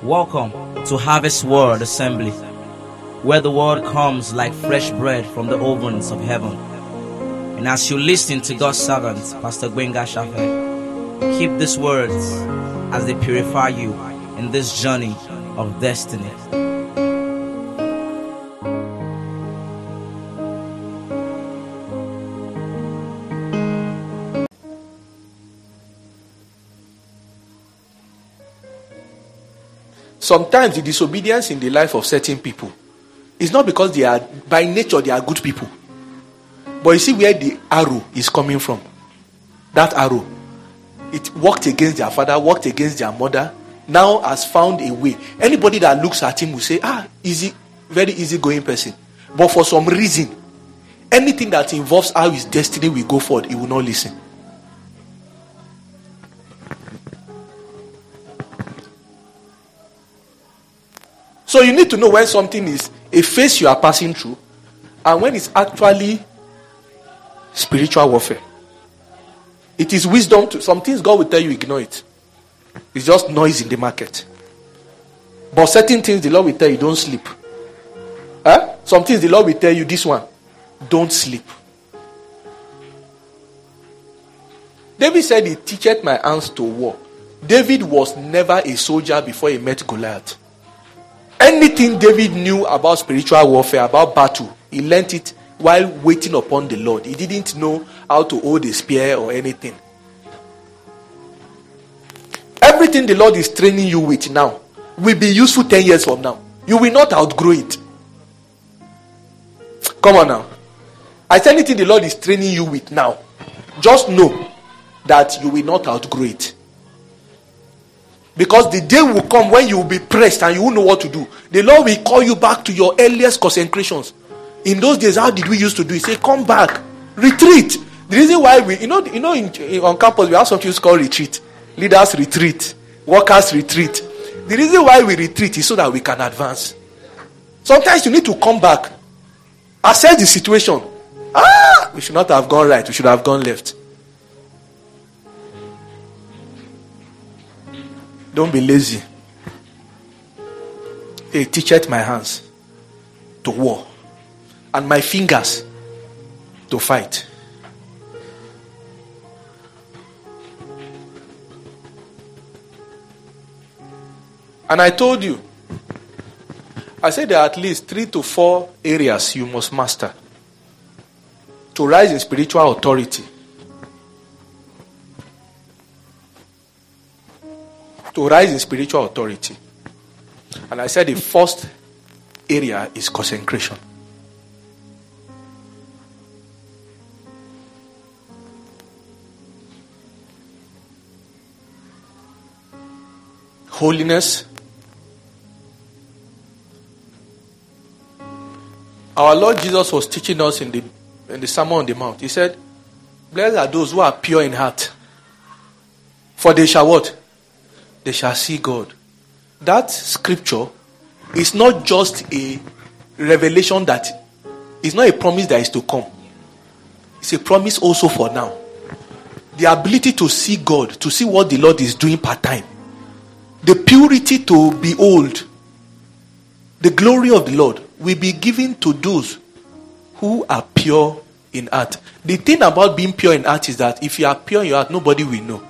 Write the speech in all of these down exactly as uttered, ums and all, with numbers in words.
Welcome to Harvest Word Assembly, where the word comes like fresh bread from the ovens of heaven. And as you listen to God's servant, Pastor Gbenga Shafe, keep these words as they purify you in this journey of destiny. Sometimes the disobedience in the life of certain people is not because they are, by nature, they are good people. But you see where the arrow is coming from. That arrow. It worked against their father, worked against their mother, now has found a way. Anybody that looks at him will say, ah, easy, very easy going person. But for some reason, anything that involves how his destiny will go forward, he will not listen. So you need to know when something is a phase you are passing through and when it's actually spiritual warfare. It is wisdom to, some things God will tell you, ignore it. It's just noise in the market. But certain things the Lord will tell you, don't sleep. Huh? Some things the Lord will tell you, this one, don't sleep. David said, he teacheth my hands to war. David was never a soldier before he met Goliath. Anything David knew about spiritual warfare, about battle, he learnt it while waiting upon the Lord. He didn't know how to hold a spear or anything. Everything the Lord is training you with now will be useful ten years from now. You will not outgrow it. Come on now. I said anything the Lord is training you with now, just know that you will not outgrow it. Because the day will come when you will be pressed and you won't know what to do. The Lord will call you back to your earliest concentrations. In those days, how did we used to do? He said, come back. Retreat. The reason why we, you know, you know in, in, on campus, we have something called retreat. Leaders retreat. Workers retreat. The reason why we retreat is so that we can advance. Sometimes you need to come back. Assess the situation. Ah, we should not have gone right. We should have gone left. Don't be lazy. He teacheth my hands to war and my fingers to fight. And I told you, I said there are at least three to four areas you must master to rise in spiritual authority. To rise in spiritual authority. And I said the first area is consecration. Holiness. Our Lord Jesus was teaching us in the in the Sermon on the Mount. He said, blessed are those who are pure in heart, for they shall what? They shall see God. That scripture is not just a revelation that is not a promise that is to come. It's a promise also for now. The ability to see God, to see what the Lord is doing part time. The purity to behold the glory of the Lord will be given to those who are pure in heart. The thing about being pure in heart is that if you are pure in your heart, nobody will know.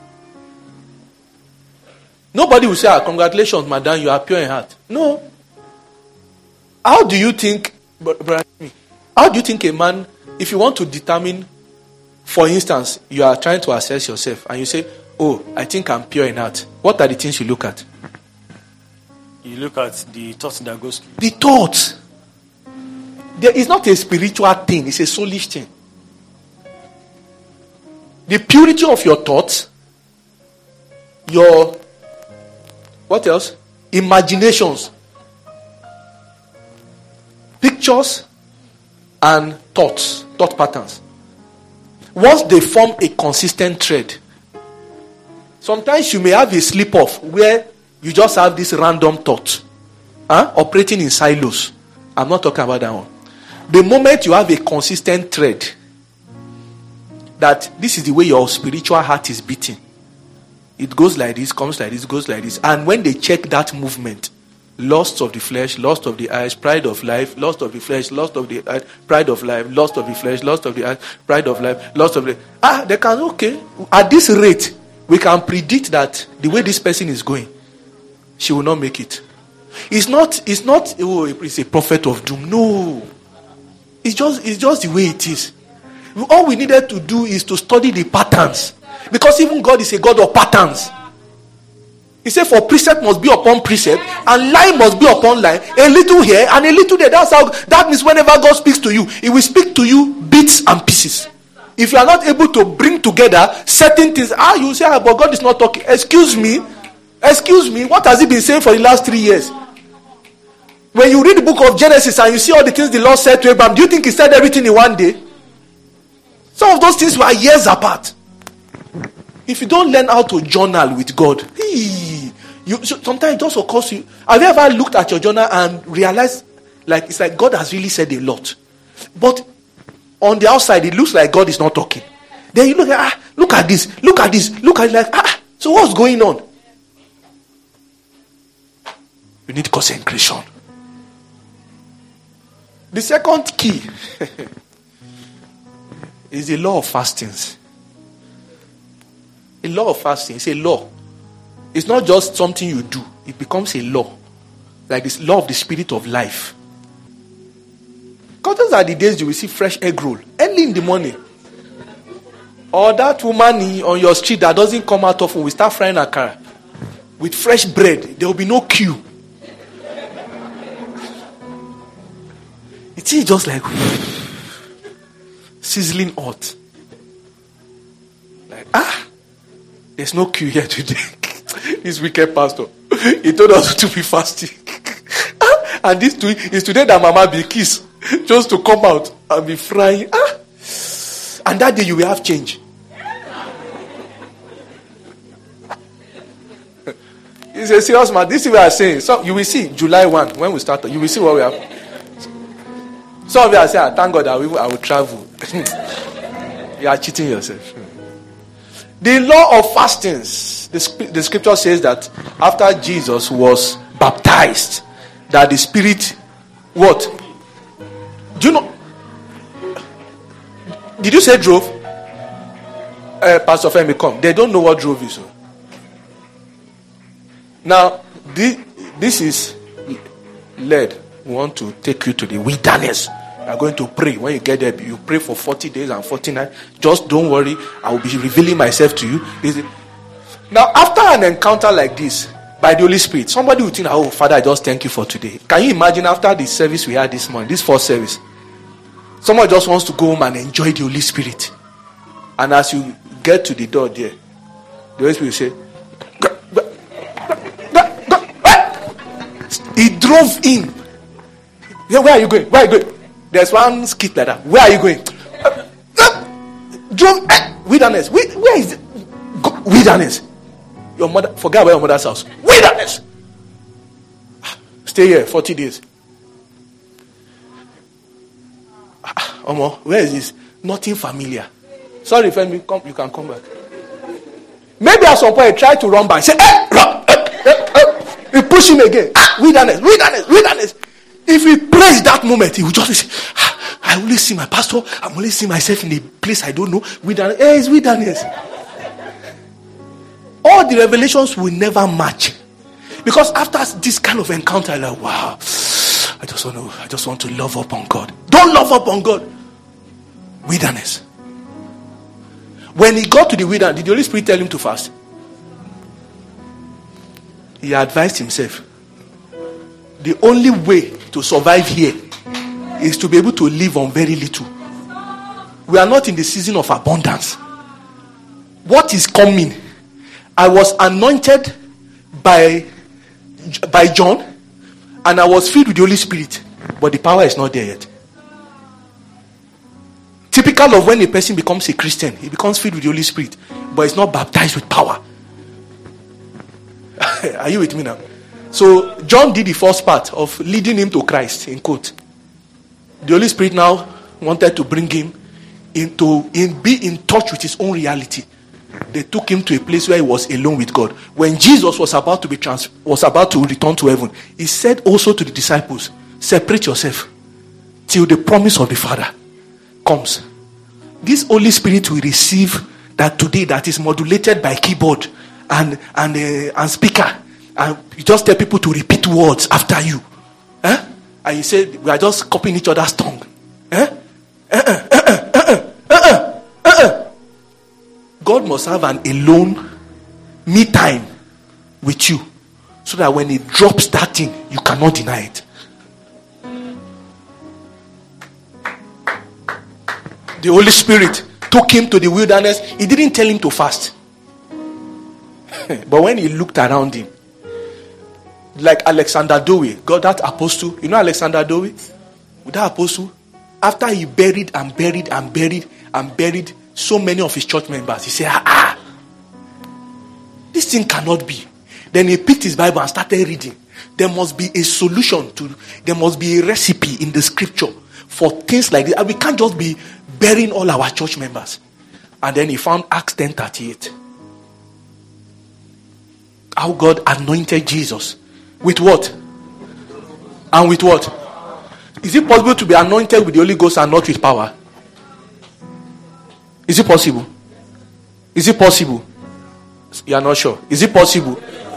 Nobody will say, ah, congratulations, madam, you are pure in heart. No. How do you think, how do you think a man, if you want to determine, for instance, you are trying to assess yourself and you say, oh, I think I'm pure in heart. What are the things you look at? You look at the thoughts that goes through. The thoughts. There is not a spiritual thing, it's a soulish thing. The purity of your thoughts, your what else? Imaginations, pictures, and thoughts, thought patterns. Once they form a consistent thread, sometimes you may have a slip off where you just have this random thought, huh? Operating in silos. I'm not talking about that one. The moment you have a consistent thread, that this is the way your spiritual heart is beating, It goes like this, comes like this, goes like this. And when they check that movement, lust of the flesh, lust of the eyes, pride of life, lust of the flesh, lust of the eyes, pride of life, lust of the flesh, lust of the eyes, pride of life, lust of the... Ah, they can, okay. At this rate, we can predict that the way this person is going, she will not make it. It's not, it's not, oh, it's a prophet of doom. No. It's just, it's just the way it is. All we needed to do is to study the patterns. Because even God is a God of patterns. He said, for precept must be upon precept, and line must be upon line. A little here and a little there. That's how. That means whenever God speaks to you, He will speak to you bits and pieces. If you are not able to bring together certain things, ah, you say, ah, but God is not talking. Excuse me, excuse me. What has He been saying for the last three years? When you read the book of Genesis and you see all the things the Lord said to Abraham, do you think He said everything in one day? Some of those things were years apart. If you don't learn how to journal with God, he, you so sometimes it just occurs to you. Have you ever looked at your journal and realized, like it's like God has really said a lot, but on the outside it looks like God is not talking. Then you look at ah, look at this, look at this, look at it like ah. So what's going on? You need consecration. The second key is the law of fastings. A law of fasting is a law. It's not just something you do. It becomes a law. Like this law of the spirit of life. Because those are the days you will see fresh egg roll. Early in the morning. Or that woman on your street that doesn't come out often will start frying a car. With fresh bread. There will be no queue. It is just like sizzling hot. Like, ah. There's no queue here today. This wicked pastor, he told us to be fasting. And this to, is today that Mama be kissed just to come out and be frying. Ah. And that day you will have change. It's a serious man. This is what I'm saying. So you will see July first when we start. You will see what we have. Some of you are saying, thank God that I will, I will travel. You are cheating yourself. The law of fastings. The, the scripture says that after Jesus was baptized, that the Spirit, what? Do you know? Did you say drove? Uh, Pastor Femi, come. They don't know what drove is. Now, this, this is led. We want to take you to the wilderness. You are going to pray. When you get there, you pray for forty days and forty nights. Just don't worry. I will be revealing myself to you. Now, after an encounter like this, by the Holy Spirit, somebody will think, oh, Father, I just thank you for today. Can you imagine after the service we had this morning, this first service, someone just wants to go home and enjoy the Holy Spirit. And as you get to the door there, the Holy Spirit will say, go, go, go, go, go. He drove in. Where are you going? Where are you going? There's one skit like that. Where are you going? Uh, uh, drove uh, wilderness. Where, where is it? Go, wilderness. Your mother, forget about your mother's house. Wilderness. Stay here forty days. Ah, Omo, where is this? Nothing familiar. Sorry, friend, come, you can come back. Maybe at some point, try to run by. Say, eh, run. Eh, eh, eh. You push him again. Ah, wilderness, wilderness, wilderness. If he prays that moment, he will just say, ah, I only see my pastor. I'm only seeing myself in a place I don't know. Wilderness. Hey, it's wilderness. All the revelations will never match. Because after this kind of encounter, like, wow, I just want to, I just want to love up on God. Don't love up on God. Wilderness. When he got to the wilderness, did the Holy Spirit tell him to fast? He advised himself. The only way to survive here is to be able to live on very little. We are not in the season of abundance. What is coming? I was anointed by, by John, and I was filled with the Holy Spirit, but the power is not there yet. Typical of when a person becomes a Christian, he becomes filled with the Holy Spirit, but is not baptized with power. Are you with me now? So John did the first part of leading him to Christ, in quote. The Holy Spirit now wanted to bring him into in be in touch with his own reality. they took him to a place where he was alone with God. When Jesus was about to be trans- was about to return to heaven, he said also to the disciples, separate yourself till the promise of the Father comes. This Holy Spirit will receive that today, that is modulated by keyboard and and uh, and speaker, and you just tell people to repeat words after you, eh? And you say we are just copying each other's tongue, eh? Uh-uh, uh-uh, uh-uh, uh-uh, uh-uh. God must have an alone me time with you, so that when he drops that thing, you cannot deny it. The Holy Spirit took him to the wilderness. He didn't tell him to fast. But when he looked around him, like Alexander Dowie, God, that apostle, you know Alexander Dowie? That apostle, after he buried and buried and buried and buried so many of his church members, he said, ah, ah, this thing cannot be. Then he picked his Bible and started reading. There must be a solution to, there must be a recipe in the scripture for things like this. And we can't just be burying all our church members. And then he found Acts ten thirty-eight. How God anointed Jesus. With what? And with what? Is it possible to be anointed with the Holy Ghost and not with power? Is it possible? Is it possible? You are not sure. Is it possible?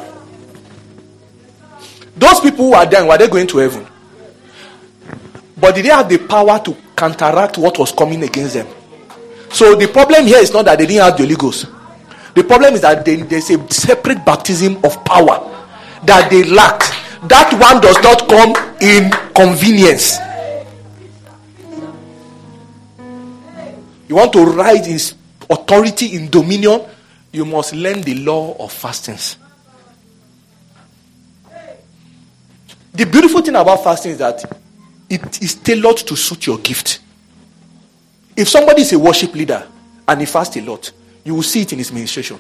Those people who are dying, were they going to heaven? But did they have the power to counteract what was coming against them? So the problem here is not that they didn't have the Holy Ghost. The problem is that they, there's a separate baptism of power that they lacked. That one does not come in convenience. You want to ride in authority, in dominion, you must learn the law of fastings. The beautiful thing about fasting is that it is tailored to suit your gift. If somebody is a worship leader and he fasts a lot, you will see it in his ministration.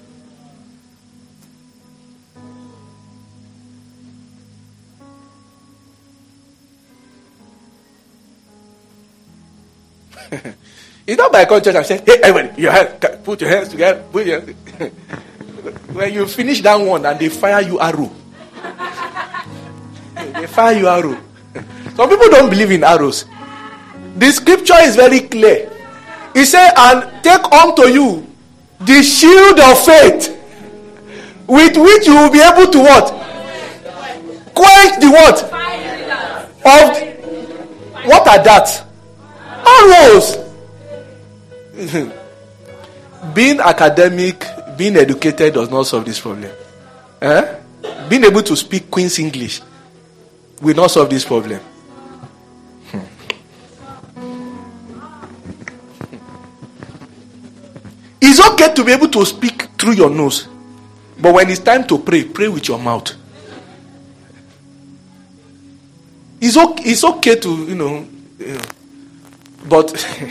It's not by conscience and say, hey, everybody, your hands, put your hands together. Put your hands. When you finish that one and they fire you arrow. They fire you arrow. Some people don't believe in arrows. The scripture is very clear. It says, and take unto you the shield of faith, with which you will be able to what? Quench the what? Of the, what are that? Arrows. Being academic, being educated does not solve this problem. Eh? Being able to speak Queen's English will not solve this problem. Hmm. It's okay to be able to speak through your nose, but when it's time to pray, pray with your mouth. It's okay, it's okay to, you know, you know but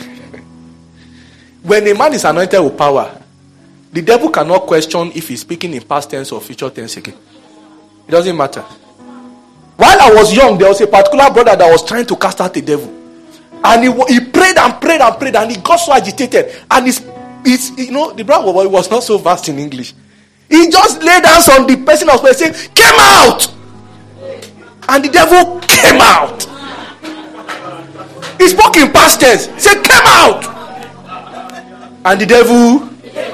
when a man is anointed with power, the devil cannot question if he's speaking in past tense or future tense again. It doesn't matter. While I was young, there was a particular brother that was trying to cast out the devil. And he, he prayed and prayed and prayed, and he got so agitated. And he's, he's, you know, the brother was not so vast in English. He just laid hands on the person that was saying, came out! And the devil came out. He spoke in past tense. He said, came out! And the devil...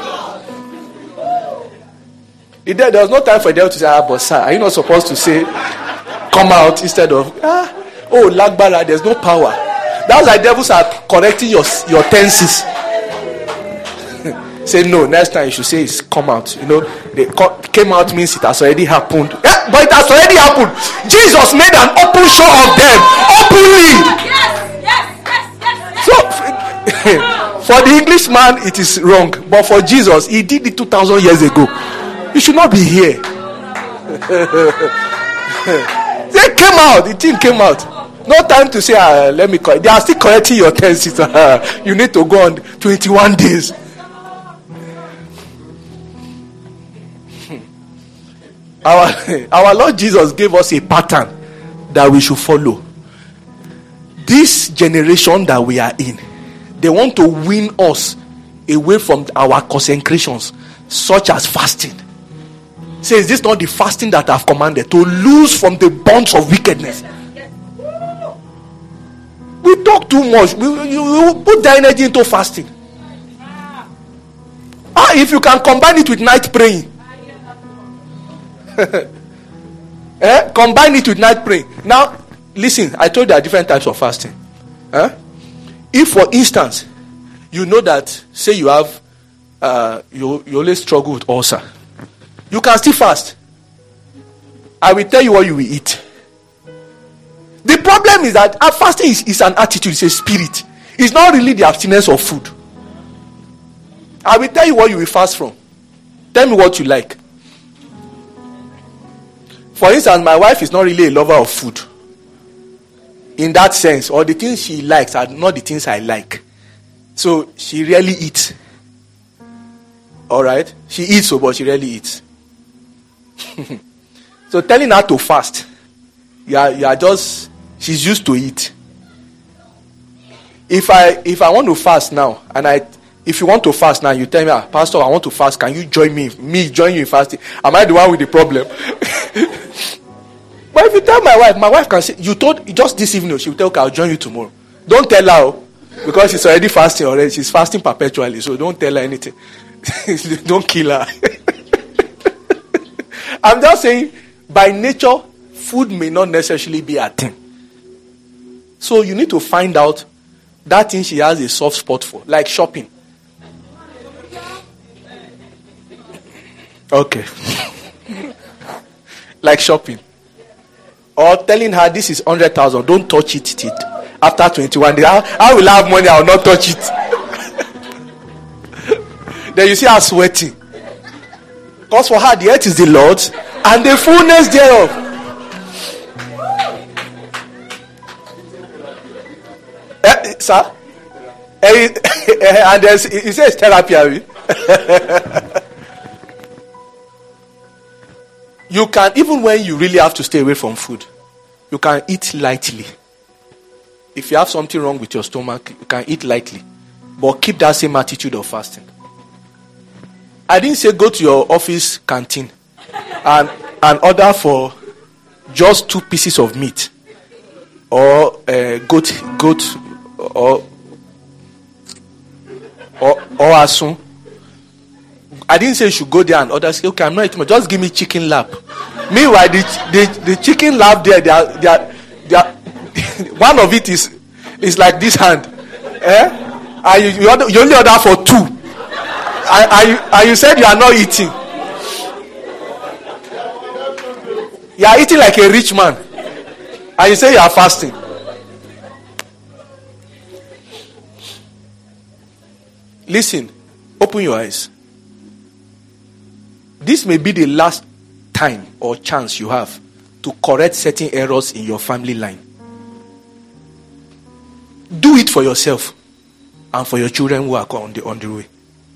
The devil, there was no time for the devil to say, ah, but sir, are you not supposed to say, come out instead of, ah, oh, lagbara, there's no power. That's why devils are correcting your, your tenses. Say, no, next time you should say, it's come out. You know, they came out means it has already happened. Yeah, but it has already happened. Jesus made an open show of them. Openly. Yes, yes, yes, yes, yes. So, for the Englishman, it is wrong. But for Jesus, he did it two thousand years ago. You should not be here. They came out. The thing came out. No time to say, uh, let me correct. They are still correcting your tenses. You need to go on twenty-one days. Our, our Lord Jesus gave us a pattern that we should follow. This generation that we are in, they want to win us away from our consecrations, such as fasting. Say, is this not the fasting that I've commanded? To loose from the bonds of wickedness. We talk too much. We, we, we put the energy into fasting. Ah, if you can combine it with night praying. eh? Combine it with night praying. Now, listen, I told you there are different types of fasting. Eh? If, for instance, you know that, say you have, uh, you, you always struggle with ulcer, you can still fast. I will tell you what you will eat. The problem is that fasting is, is an attitude, it's a spirit. It's not really the abstinence of food. I will tell you what you will fast from. Tell me what you like. For instance, my wife is not really a lover of food. In that sense, or the things she likes are not the things I like. So she rarely eats. Alright? She eats, so but she rarely eats. So telling her to fast, you are, you are just, she's used to it. If I if I want to fast now, and I if you want to fast now, you tell me, ah, Pastor, I want to fast. Can you join me? Me join you in fasting? Am I the one with the problem? But if you tell my wife, my wife can say, you told just this evening, she will tell, okay, I'll join you tomorrow. Don't tell her, because she's already fasting already. She's fasting perpetually, so don't tell her anything. Don't kill her. I'm just saying, by nature, food may not necessarily be a thing. So you need to find out that thing she has a soft spot for, like shopping. Okay. Like shopping. Or telling her this is one hundred thousand, don't touch it till after twenty-one days. How, how will I have money? I will not touch it. Then you see her sweating. Because for her, the earth is the Lord's and the fullness thereof. Eh, sir? Eh, and there's, he says therapy. You can, even when you really have to stay away from food, you can eat lightly. If you have something wrong with your stomach, you can eat lightly. But keep that same attitude of fasting. I didn't say go to your office canteen and, and order for just two pieces of meat. Or uh, goat, goat, or, or, or asun. I didn't say you should go there and order. Say, okay, I'm not eating much. Just give me chicken lap. Meanwhile, the, the, the chicken lap there, they are, they are, they are one of it is is like this hand. Eh? And you, you, order, you only order for two. And, and, you, and you said you are not eating. You are eating like a rich man. And you say you are fasting. Listen, open your eyes. This may be the last time or chance you have to correct certain errors in your family line. Do it for yourself and for your children who are on the, on the way.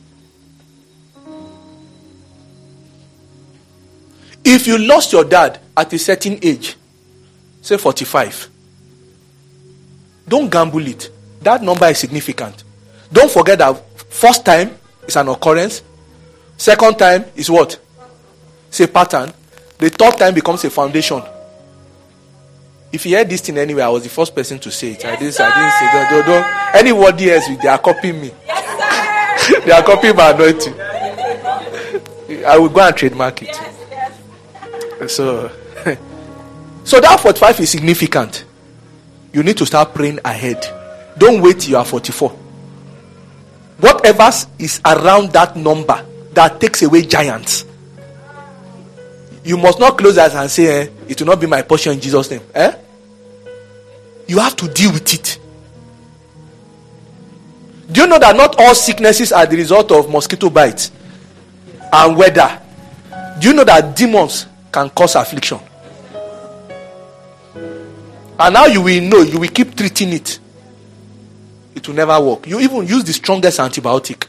If you lost your dad at a certain age, say forty-five, don't gamble it. That number is significant. Don't forget that first time is an occurrence. Second time is what? It's a pattern. The third time becomes a foundation. If you heard this thing anyway, I was the first person to say it. Yes, I didn't, I didn't say don't, don't, don't. Anybody else, they are copying me. Yes, they are copying my anointing. I will go and trademark it. Yes, yes. So, so that forty-five is significant. You need to start praying ahead. Don't wait till you are forty-four. Whatever is around that number that takes away giants, you must not close eyes and say, eh, it will not be my portion in Jesus' name. Eh? You have to deal with it. Do you know that not all sicknesses are the result of mosquito bites and weather? Do you know that demons can cause affliction? And now you will know, you will keep treating it. It will never work. You even use the strongest antibiotic.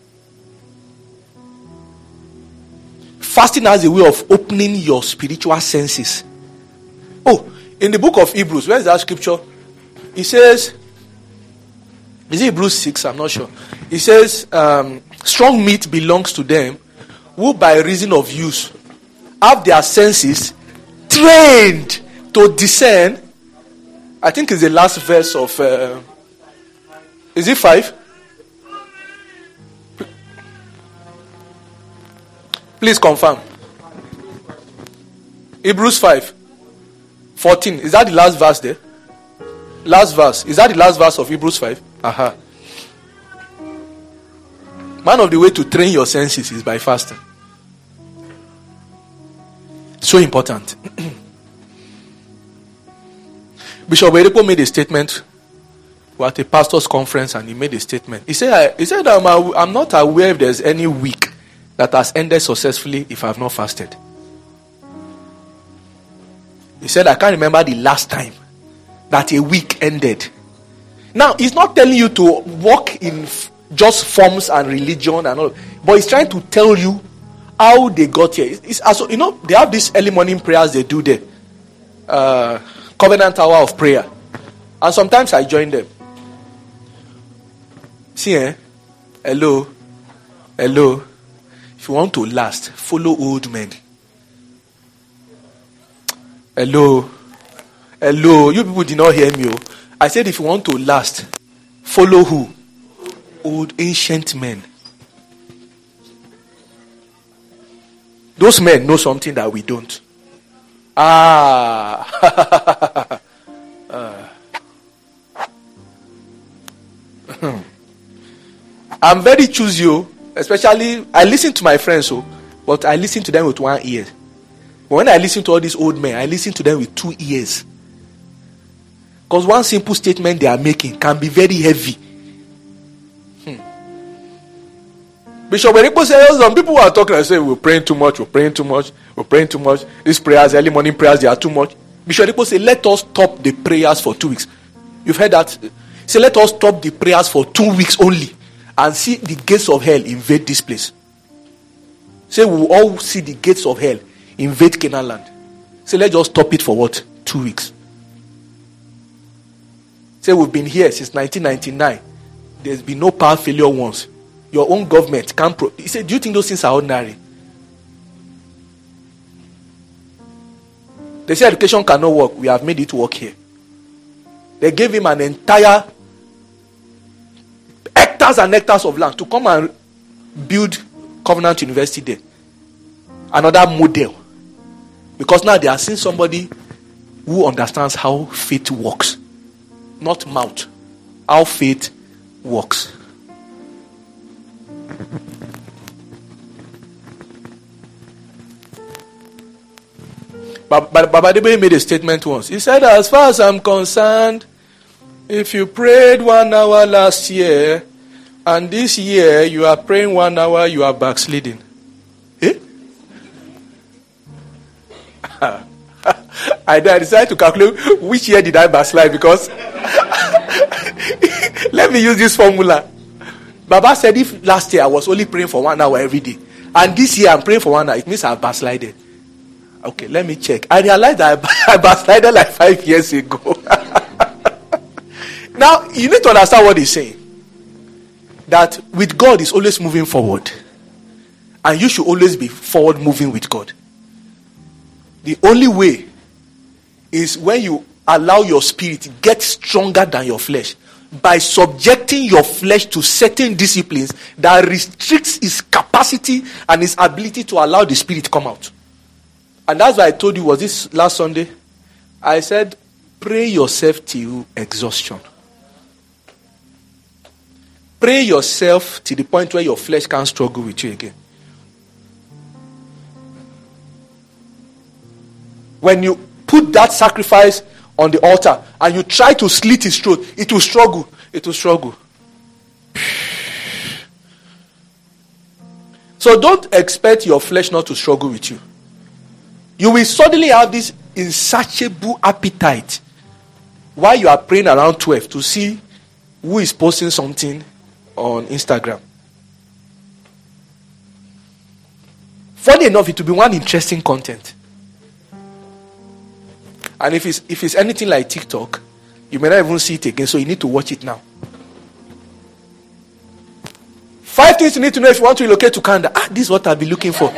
Fasting has a way of opening your spiritual senses. Oh, in the book of Hebrews, where is that scripture? It says, Is it Hebrews six? I'm not sure. It says, um, strong meat belongs to them who by reason of use have their senses trained to discern. I think it's the last verse of, uh, is it five? Please confirm. Hebrews five. fourteen. Is that the last verse there? Last verse. Is that the last verse of Hebrews five? Aha. One of the way to train your senses is by fasting. So important. Bishop Oyedepo made a statement. We were at a pastor's conference and he made a statement. He said, he said I'm, I'm not aware if there's any week that has ended successfully if I have not fasted. He said, I can't remember the last time that a week ended. Now, he's not telling you to walk in f- just forms and religion and all, but he's trying to tell you how they got here. It's, it's also, you know, they have these early morning prayers they do there. Uh, Covenant hour of prayer. And sometimes I join them. See, eh? Hello. Hello. If you want to last, follow old men. Hello. Hello. You people did not hear me. Oh. I said if you want to last, follow who? Old ancient men. Those men know something that we don't. Ah. uh. I'm very choosy, especially I listen to my friends, so, but I listen to them with one ear. But when I listen to all these old men, I listen to them with two ears. Because one simple statement they are making can be very heavy. Hmm. Bishop Oyedepo says some people are talking and say we're praying too much, we're praying too much, we're praying too much. These prayers, early morning prayers, they are too much. Bishop Oyedepo says let us stop the prayers for two weeks. You've heard that? Say let us stop the prayers for two weeks only and see the gates of hell invade this place. Say we will all see the gates of hell invade Canaan land. Say let's just stop it for what? Two weeks. Say we've been here since nineteen ninety-nine. There's been no power failure once. Your own government can't. Pro- he said, do you think those things are ordinary? They say education cannot work. We have made it work here. They gave him an entire hectares and hectares of land to come and build Covenant University there. Another model. Because now they are seeing somebody who understands how faith works. Not mouth. How faith works. But Baba Debe made a statement once. He said, as far as I'm concerned, if you prayed one hour last year, and this year you are praying one hour, you are backsliding. Eh? I decided to calculate which year did I backslide because let me use this formula. Baba said if last year I was only praying for one hour every day, and this year I'm praying for one hour, it means I've backslided. Okay, let me check. I realized that I backslided like five years ago. Now, you need to understand what he's saying. That with God is always moving forward. And you should always be forward moving with God. The only way is when you allow your spirit to get stronger than your flesh. By subjecting your flesh to certain disciplines that restricts its capacity and its ability to allow the spirit to come out. And that's why I told you, was this last Sunday? I said, pray yourself till exhaustion. Pray yourself to the point where your flesh can't struggle with you again. When you put that sacrifice on the altar and you try to slit his throat, it will struggle. It will struggle. So don't expect your flesh not to struggle with you. You will suddenly have this insatiable appetite while you are praying around twelve to see who is posting something on Instagram. Funny enough, it will be one interesting content. And if it's if it's anything like TikTok, you may not even see it again, so you need to watch it now. Five things you need to know if you want to relocate to Canada. Ah, this is what I'll be looking for.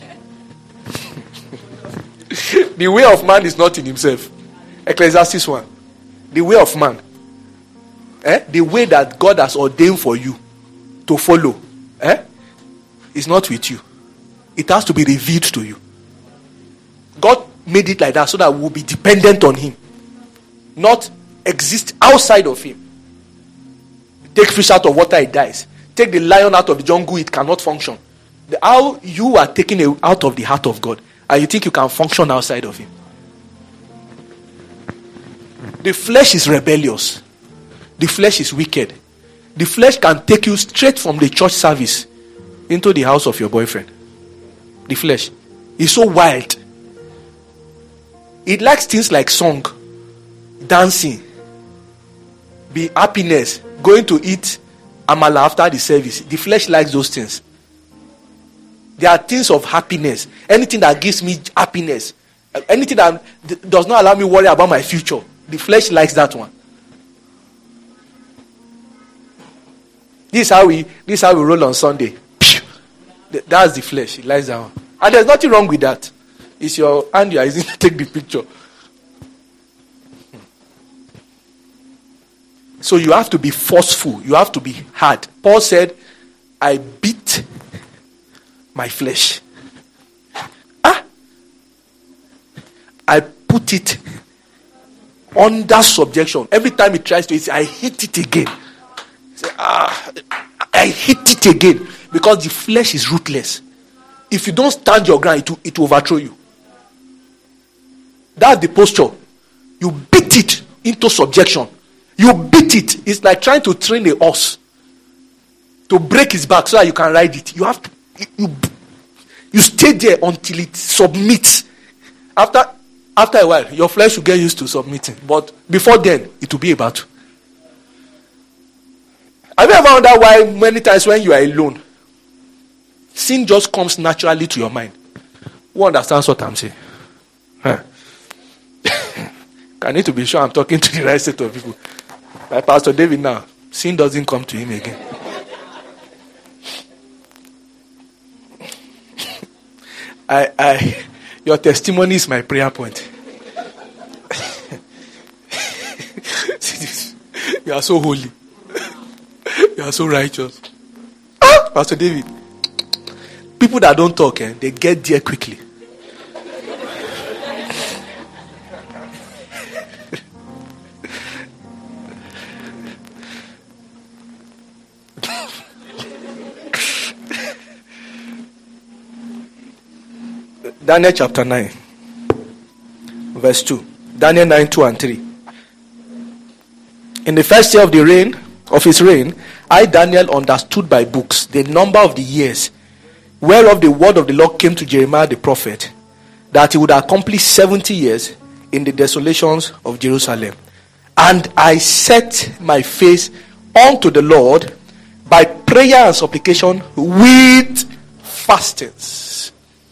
The way of man is not in himself. Ecclesiastes one. The way of man. Eh? The way that God has ordained for you to follow. Eh? Is not with you. It has to be revealed to you. God made it like that so that we'll be dependent on him. Not exist outside of him. Take fish out of water, it dies. Take the lion out of the jungle, it cannot function. The, how you are taken out of the heart of God, and you think you can function outside of him. The flesh is rebellious. The flesh is wicked. The flesh can take you straight from the church service into the house of your boyfriend. The flesh is so wild. It likes things like song, dancing, be happiness, going to eat amala after the service. The flesh likes those things. There are things of happiness. Anything that gives me happiness, anything that does not allow me worry about my future, the flesh likes that one. This is how we this is how we roll on Sunday. That's the flesh. It likes that one. And there's nothing wrong with that. It's your hand you are using to take the picture. So you have to be forceful. You have to be hard. Paul said, I beat my flesh. Ah! I put it under subjection. Every time it tries to, it says, I hit it again. Say, ah, I hit it again. Because the flesh is ruthless. If you don't stand your ground, it will, it will overthrow you. That's the posture. You beat it into subjection. You beat it. It's like trying to train a horse to break his back so that you can ride it. You have to, you, you stay there until it submits. After, after a while, your flesh will get used to submitting. But before then, it will be a battle. Have you ever wondered why many times when you are alone, sin just comes naturally to your mind? Who understands what I'm saying? Huh. I need to be sure I'm talking to the right set of people. Like Pastor David now, sin doesn't come to him again. I, I, your testimony is my prayer point. You are so holy. You are so righteous. Ah, Pastor David. People that don't talk, eh, they get there quickly. Daniel chapter nine, verse two. Daniel nine, two and three. In the first year of the reign of his reign, I, Daniel, understood by books the number of the years whereof the word of the Lord came to Jeremiah the prophet, that he would accomplish seventy years in the desolations of Jerusalem. And I set my face unto the Lord by prayer and supplication with fastings,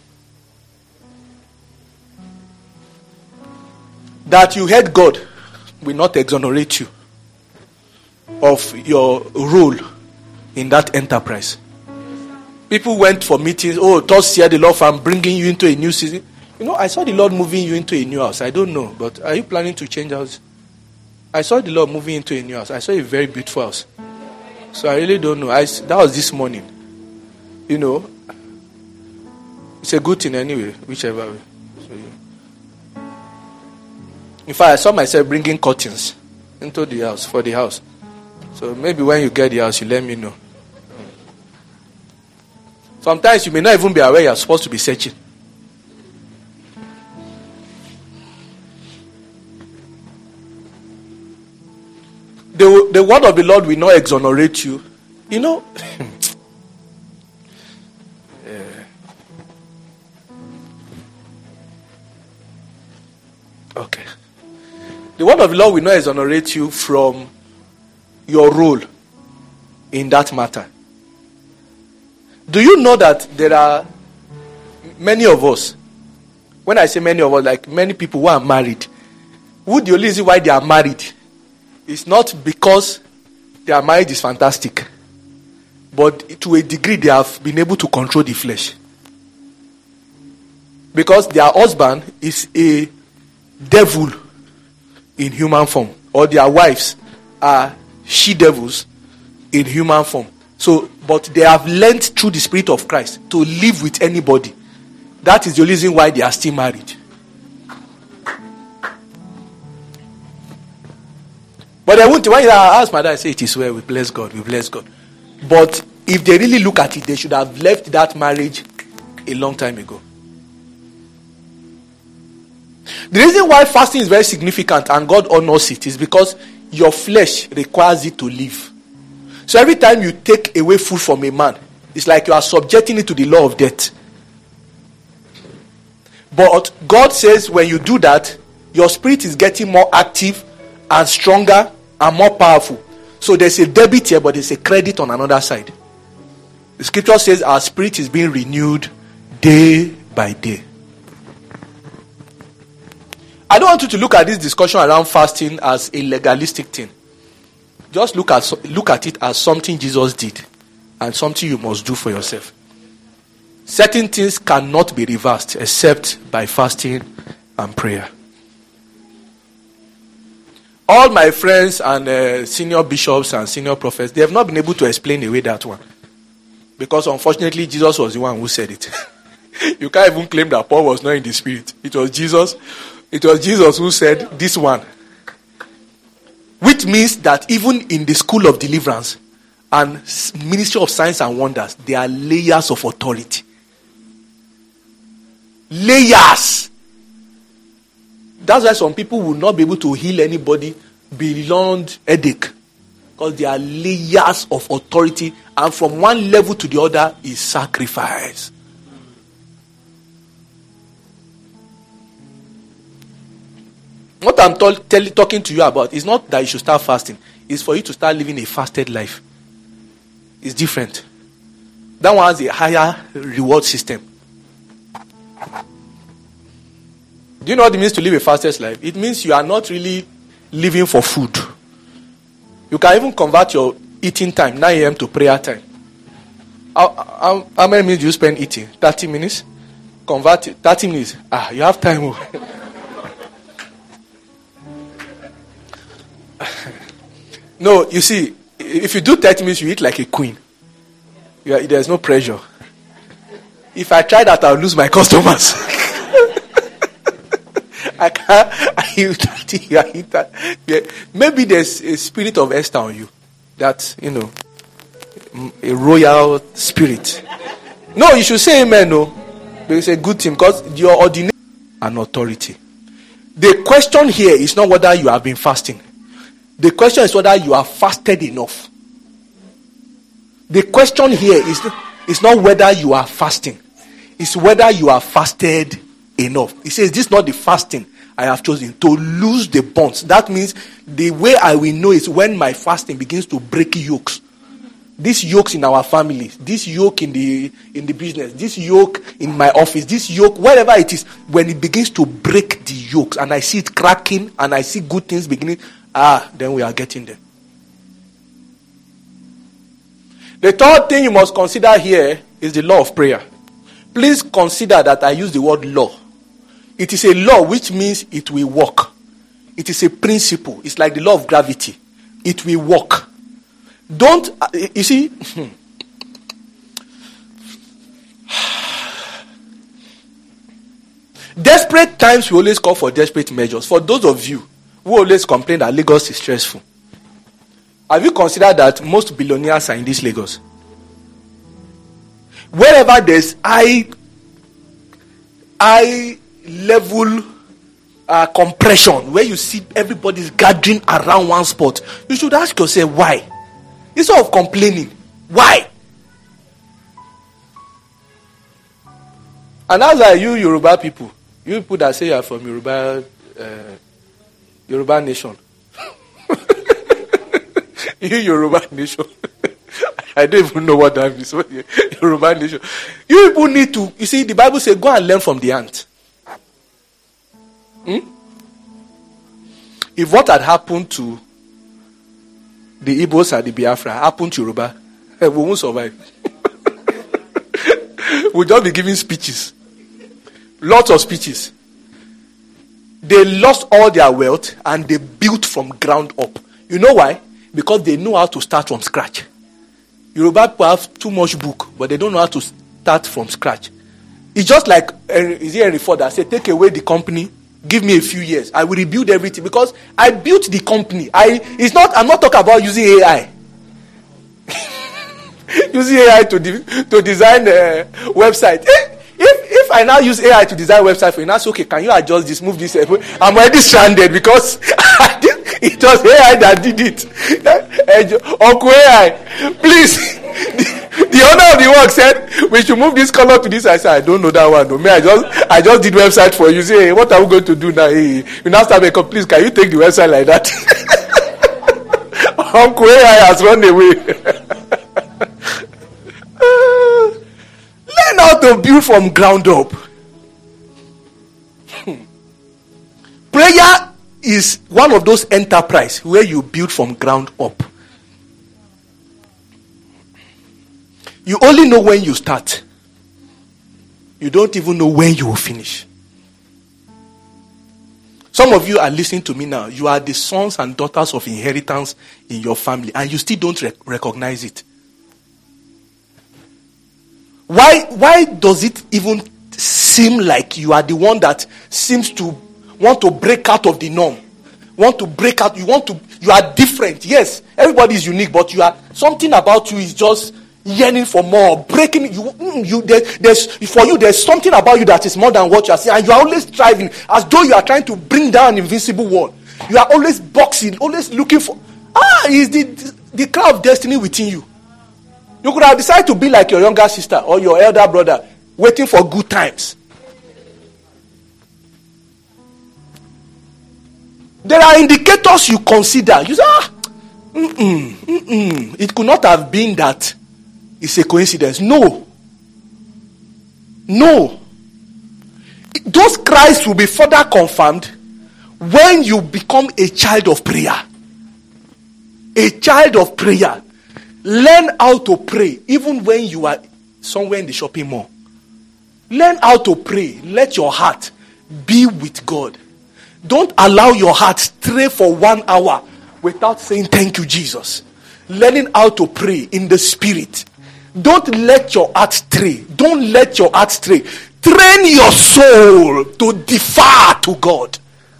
that you heard God will not exonerate you of your role in that enterprise. People went for meetings. Oh, thus hear the Lord, I'm bringing you into a new season. You know, I saw the Lord moving you into a new house. I don't know, but are you planning to change house? I saw the Lord moving into a new house. I saw a very beautiful house. So I really don't know. I, that was this morning. You know, it's a good thing anyway, whichever way. So, yeah. In fact, I saw myself bringing curtains into the house, for the house. So maybe when you get the house, you let me know. Sometimes you may not even be aware you're supposed to be searching. The, the word of the Lord will not exonerate you. You know, yeah. Okay. The word of the Lord will not exonerate you from your role in that matter. Do you know that there are many of us, when I say many of us, like many people who are married, who the only reason why they are married is not because their marriage is fantastic. but to a degree they have been able to control the flesh. Because their husband is a devil in human form, or their wives are she-devils in human form. So, but they have learned through the Spirit of Christ to live with anybody. That is the reason why they are still married. But they won't. When I ask my dad, I say, it is well, we bless God, we bless God. But if they really look at it, they should have left that marriage a long time ago. The reason why fasting is very significant and God honors it is because your flesh requires it to live. So every time you take away food from a man, it's like you are subjecting it to the law of death. But God says when you do that, your spirit is getting more active and stronger and more powerful. So there's a debit here, but there's a credit on another side. The scripture says our spirit is being renewed day by day. I don't want you to look at this discussion around fasting as a legalistic thing. Just look at look at it as something Jesus did and something you must do for yourself. Certain things cannot be reversed except by fasting and prayer. All my friends and uh, senior bishops and senior prophets, they have not been able to explain away that one. Because unfortunately, Jesus was the one who said it. You can't even claim that Paul was not in the spirit. It was Jesus. It was Jesus who said this one. Which means that even in the school of deliverance and ministry of signs and wonders, there are layers of authority. Layers. That's why some people will not be able to heal anybody beyond headache. Because there are layers of authority, and from one level to the other is sacrifice. What I'm t- tell- talking to you about is not that you should start fasting. It's for you to start living a fasted life. It's different. That one has a higher reward system. Do you know what it means to live a fasted life? It means you are not really living for food. You can even convert your eating time, nine a.m. to prayer time. How, how, how many minutes do you spend eating? thirty minutes? Convert it. thirty minutes. Ah, you have time. No, you see, if you do thirty minutes, you eat like a queen. You are, there's no pressure. If I try that, I'll lose my customers. I can't. I eat thirty, I eat that. Yeah. Maybe there's a spirit of Esther on you. That, you know, a royal spirit. No, you should say amen, no. But it's a good thing because your ordination and authority. The question here is not whether you have been fasting. The question is whether you have fasted enough. The question here is, is not whether you are fasting. It's whether you have fasted enough. He says, this is not the fasting I have chosen, to loose the bonds. That means the way I will know is when my fasting begins to break yokes. These yokes in our families, this yoke in the in the business, this yoke in my office, this yoke, whatever it is, when it begins to break the yokes and I see it cracking and I see good things beginning, ah, then we are getting there. The third thing you must consider here is the law of prayer. Please consider that I use the word law. It is a law which means it will work. It is a principle. It's like the law of gravity. It will work. Don't, uh, you see, desperate times we always call for desperate measures. For those of you who always complain that Lagos is stressful, have you considered that most billionaires are in this Lagos? Wherever there's high, high level uh, compression, where you see everybody's gathering around one spot, you should ask yourself why. Instead of complaining, why? And that's why you Yoruba people, you people that say you are from Yoruba, uh, Yoruba nation, you Yoruba nation. I don't even know what that means. Yoruba nation. You people need to, you see, the Bible says, go and learn from the ant. Hmm? If what had happened to the Igbos and the Biafra happened to Yoruba, we won't survive. We'll just be giving speeches. Lots of speeches. They lost all their wealth and they built from ground up. You know why? Because they know how to start from scratch. Yoruba people have too much book, but they don't know how to start from scratch. It's just like, is it Henry Ford that said, take away the company, give me a few years, I will rebuild everything. Because I built the company. I it's not. I'm not talking about using A I. Using A I to de- to design a website. If, if I now use A I to design a website for you, now say, okay, can you adjust this, move this? I'm already stranded because I did, it was A I that did it. Uncle A I, please. The, the owner of the work said we should move this color to this. I said, I don't know that one. No, me, I just I just did website for you. Say, hey, what are we going to do now? Hey, you now start making, please, can you take the website like that? Uncle A I has run away. Learn how to build from ground up. Prayer is one of those enterprise where you build from ground up. You only know when you start. You don't even know when you will finish. Some of you are listening to me now. You are the sons and daughters of inheritance in your family, and you still don't rec- recognize it. Why, why does it even seem like you are the one that seems to want to break out of the norm? Want to break out, you want to, you are different. Yes, everybody is unique, but you are, something about you is just yearning for more, breaking you. You there, there's for you. There's something about you that is more than what you are seeing, and you are always striving, as though you are trying to bring down an invincible wall. You are always boxing, always looking for. Ah, is the the cry of destiny within you? You could have decided to be like your younger sister or your elder brother, waiting for good times. There are indicators you consider. You say, ah, mm-mm, mm-mm. It could not have been that. It's a coincidence. No. No. Those cries will be further confirmed when you become a child of prayer. A child of prayer. Learn how to pray even when you are somewhere in the shopping mall. Learn how to pray. Let your heart be with God. Don't allow your heart stray for one hour without saying thank you, Jesus. Learning how to pray in the spirit. Don't let your heart stray. Don't let your heart stray. Train your soul to defer to God.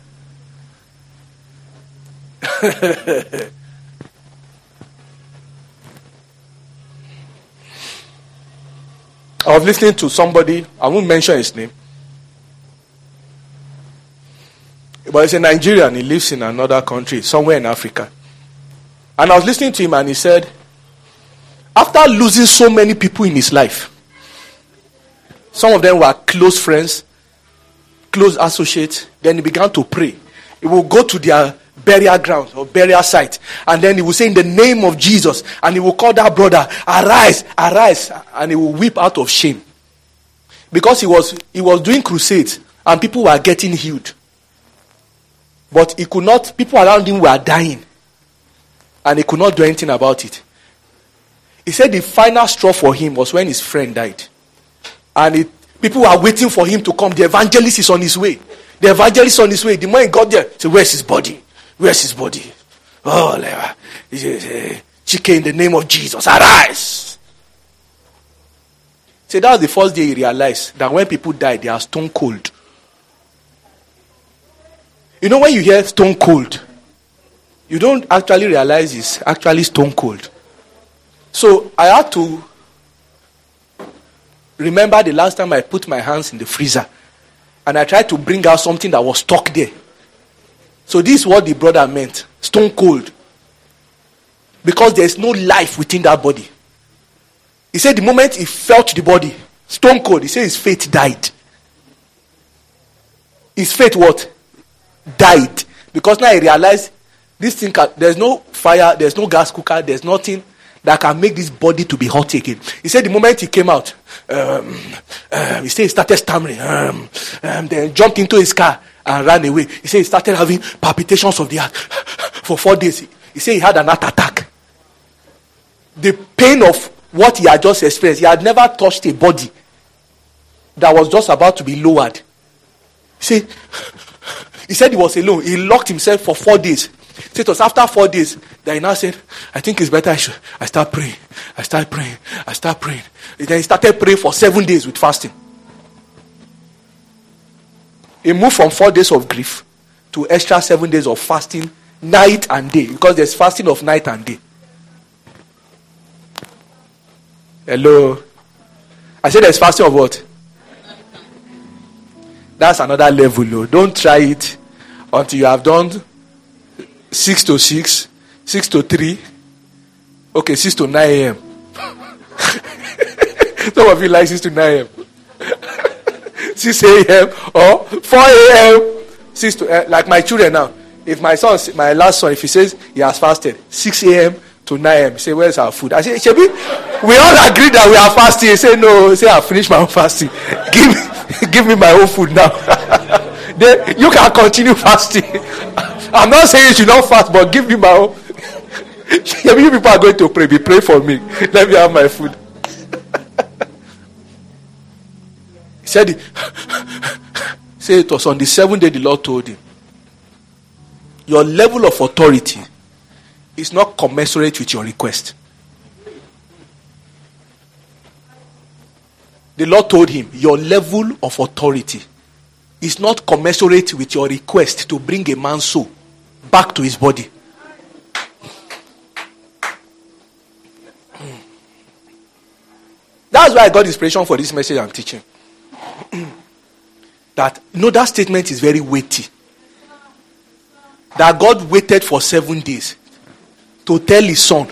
I was listening to somebody, I won't mention his name, but he's a Nigerian. He lives in another country, somewhere in Africa. And I was listening to him and he said, after losing so many people in his life, some of them were close friends, close associates, then he began to pray. He will go to their burial ground or burial site, and then he will say in the name of Jesus, and he will call that brother, arise, arise, and he will weep out of shame. Because he was he was doing crusades and people were getting healed. But he could not, people around him were dying. And he could not do anything about it. He said the final straw for him was when his friend died. And it, people were waiting for him to come. The evangelist is on his way. The evangelist is on his way. The moment he got there, he said, where's his body? Where's his body? Oh, Chike, in the name of Jesus, arise. See, that was the first day he realized that when people die, they are stone cold. You know, when you hear stone cold, you don't actually realize it's actually stone cold. So I had to remember the last time I put my hands in the freezer and I tried to bring out something that was stuck there. So this is what the brother meant. Stone cold. Because there's no life within that body. He said the moment he felt the body, stone cold, he said his faith died. His faith what? Died. Because now he realized this thing, can, there's no fire, there's no gas cooker, there's nothing that can make this body to be hot again. He said the moment he came out, um, um, he said he started stammering, um, um, then jumped into his car and ran away. He said he started having palpitations of the heart for four days. He said he had an heart attack. the pain of what he had just experienced. He had never touched a body that was just about to be lowered. See, he said he was alone. He locked himself for four days. So it was after four days that he now said, I think it's better I should. I start praying. I start praying. I start praying. And then he started praying for seven days with fasting. He moved from four days of grief to extra seven days of fasting, night and day. Because there's fasting of night and day. Hello. I said there's fasting of what? That's another level, though. Don't try it until you have done six to six, six to three, okay, six to nine a.m. Some of you like six to nine a.m. six a.m. or four a.m. six to uh, like my children now. If my son, my last son, if he says he has fasted six a.m. to nine a.m., say, where's our food? I say, Shebi, we all agree that we are fasting. He say, no, he say, I finished my own fasting. Give me Give me my own food now. Then you can continue fasting. I'm not saying you should not fast, but give me my own. You people are going to pray. Be pray for me. Let me have my food. He said, it, say it was on the seventh day the Lord told him, your level of authority is not commensurate with your request. The Lord told him, your level of authority is not commensurate with your request to bring a man's soul back to his body. That's why I got inspiration for this message I'm teaching. That, you know, that statement is very weighty. That God waited for seven days to tell his son.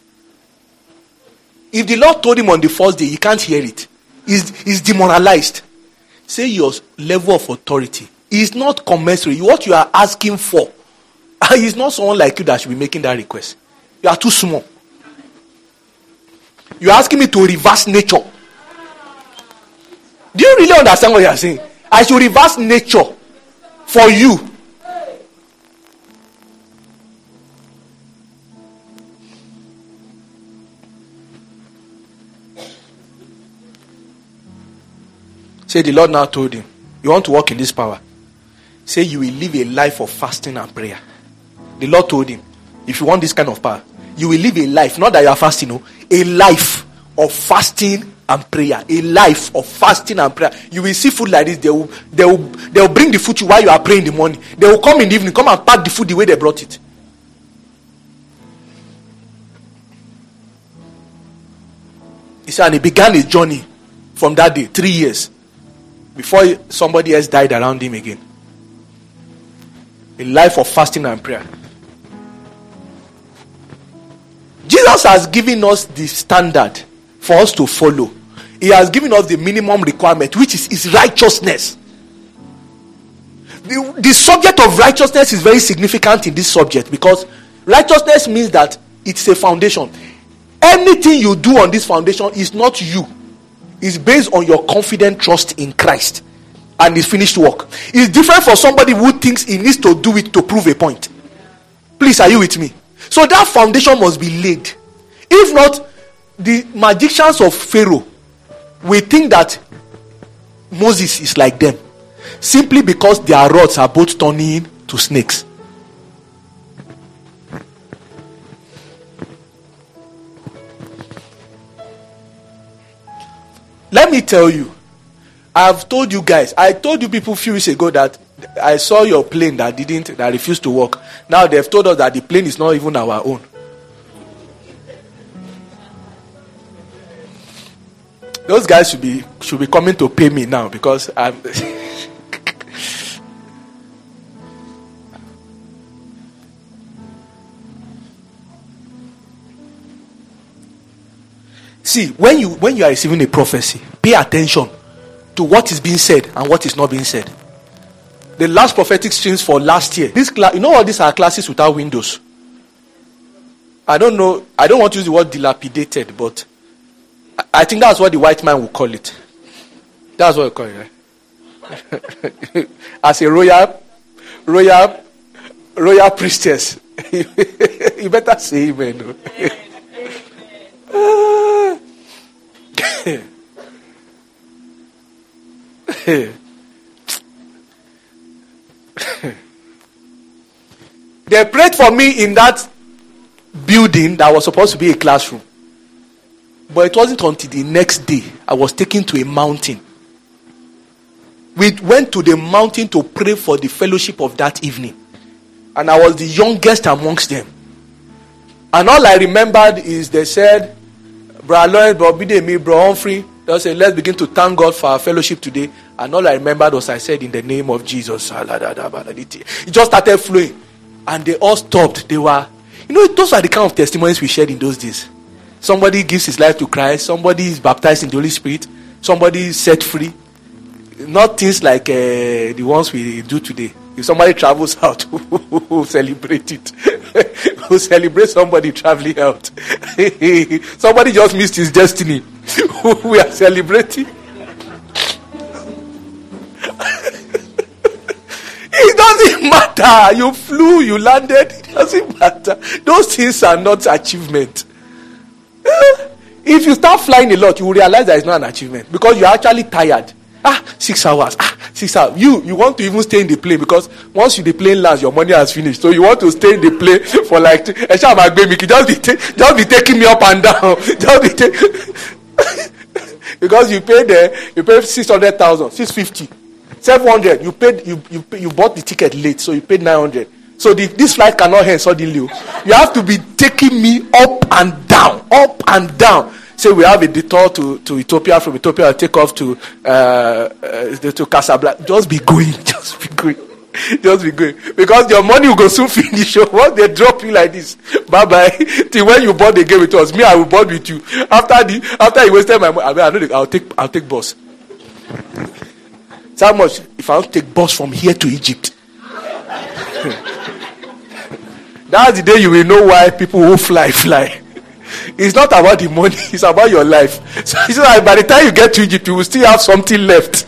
If the Lord told him on the first day, he can't hear it. Is is demoralized. Say your level of authority is not commensurate. What you are asking for is not someone like you that should be making that request. You are too small. You are asking me to reverse nature. Do you really understand what you are saying? I should reverse nature for you. Say the Lord now told him, you want to walk in this power. Say you will live a life of fasting and prayer. The Lord told him, if you want this kind of power, you will live a life, not that you are fasting, no, a life of fasting and prayer. A life of fasting and prayer. You will see food like this. They will, they will, they will bring the food to you while you are praying in the morning. They will come in the evening, come and pack the food the way they brought it. He said, and he began a journey from that day, three years. Before somebody else died around him again. A life of fasting and prayer. Jesus has given us the standard for us to follow. He has given us the minimum requirement, which is his righteousness. The, the subject of righteousness is very significant in this subject, because righteousness means that it's a foundation. Anything you do on this foundation is not you. It's based on your confident trust in Christ and his finished work. It's different for somebody who thinks he needs to do it to prove a point. Please, are you with me? So that foundation must be laid. If not, the magicians of Pharaoh will think that Moses is like them, simply because their rods are both turning to snakes. Let me tell you, I've told you guys, I told you people a few weeks ago that I saw your plane that didn't, that refused to work. Now they've told us that the plane is not even our own. Those guys should be should be coming to pay me now, because I'm. See, when you when you are receiving a prophecy, pay attention to what is being said and what is not being said. The last prophetic streams for last year. This class, you know what? These are classes without windows. I don't know. I don't want to use the word dilapidated, but I, I think that's what the white man will call it. That's what we call it, right? As a royal, royal, royal priestess, you better say amen. They prayed for me in that building that was supposed to be a classroom. But it wasn't until the next day I was taken to a mountain. We went to the mountain to pray for the fellowship of that evening. And I was the youngest amongst them. And all I remembered is they said, Bro Lloyd, Bro Bidemi, Bro Humphrey, they said, let's begin to thank God for our fellowship today. And all I remembered was I said, in the name of Jesus. It just started flowing. And they all stopped. They were, you know, those are the kind of testimonies we shared in those days. Somebody gives his life to Christ. Somebody is baptized in the Holy Spirit. Somebody is set free. Not things like uh, the ones we do today. If somebody travels out, we'll celebrate it. We'll celebrate somebody traveling out. Somebody just missed his destiny. We are celebrating. It doesn't matter. You flew, you landed. It doesn't matter. Those things are not achievement. If you start flying a lot, you will realize that it's not an achievement because you're actually tired. Ah, six hours. Ah, six hours. You you want to even stay in the plane because once you the plane lands, your money has finished. So you want to stay in the plane for like just be ta- just be taking me up and down. Just be ta- because you paid there, you paid six hundred thousand, six fifty, seven hundred. You paid you you you bought the ticket late, so you paid nine hundred. So the, this flight cannot end suddenly. You have to be taking me up and down, up and down. Say we have a detour to, to Ethiopia. From Ethiopia, I'll take off to uh, uh, to Casablanca. Just be going, just be going, just be going. Because your money will go soon finish. Once they drop you like this, bye bye. Till when you bought the game with us, me I will board with you. After the after you wasted my money, I, mean, I know the, I'll take I'll take bus. So how much if I don't take bus from here to Egypt? That's the day you will know why people who fly fly. It's not about the money, it's about your life. So it's like by the time you get to Egypt, you will still have something left.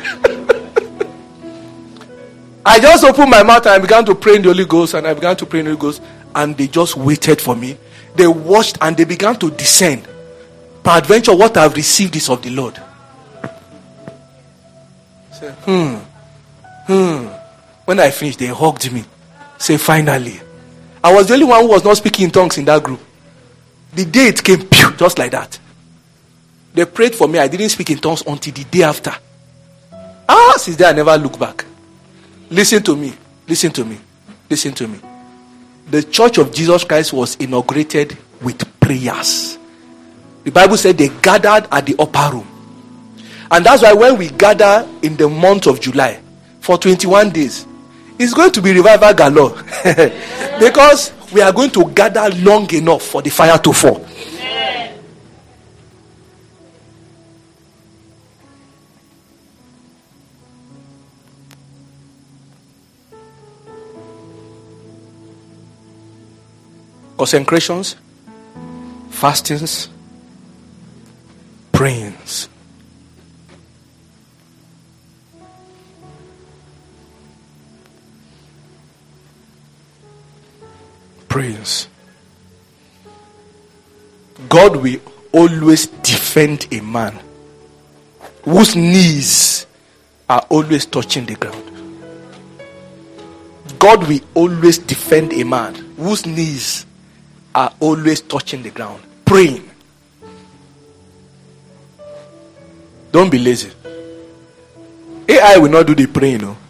I just opened my mouth and I began to pray in the Holy Ghost, and I began to pray in the Holy Ghost, and they just waited for me. They watched and they began to descend. Peradventure, what I've received is of the Lord. Say, hmm, hmm. When I finished, they hugged me. Say, finally. I was the only one who was not speaking in tongues in that group. The day it came, pew, just like that. They prayed for me. I didn't speak in tongues until the day after. Ah, since then I never look back. Listen to me. Listen to me. Listen to me. The Church of Jesus Christ was inaugurated with prayers. The Bible said they gathered at the upper room. And that's why when we gather in the month of July for twenty-one days, it's going to be revival galore. Because we are going to gather long enough for the fire to fall. Amen. Consecrations, fastings, prayings. Prayers. God will always defend a man whose knees are always touching the ground. God will always defend a man whose knees are always touching the ground, praying. Don't be lazy. A I will not do the praying, no.